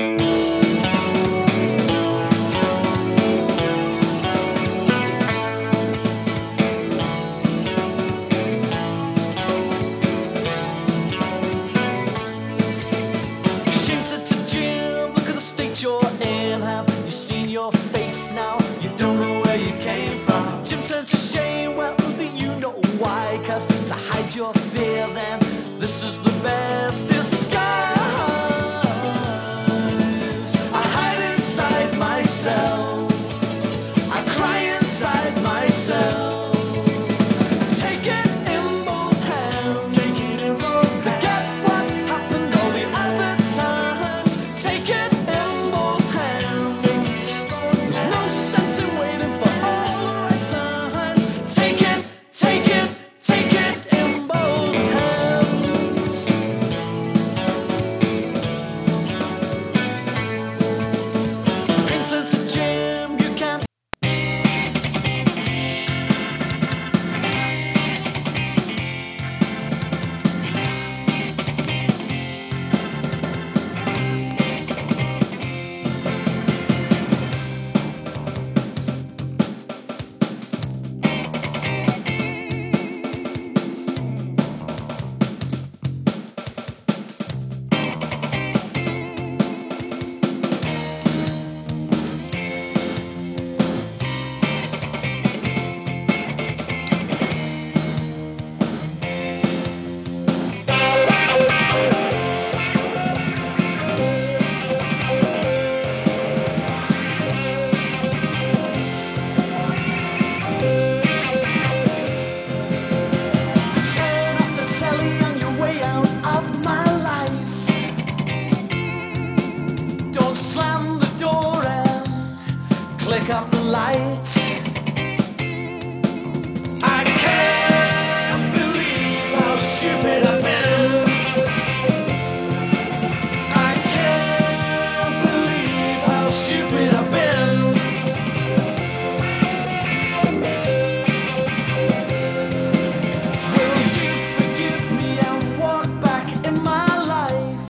Your fear, then this is the best disguise. I hide inside myself, I cry inside myself. Take it in both hands, forget what happened all the other times. Take it in both hands, there's no sense in waiting for all the right times. Take it, take it, take it. Slam the door and click off the lights. I can't believe how stupid I've been. I can't believe how stupid I've been.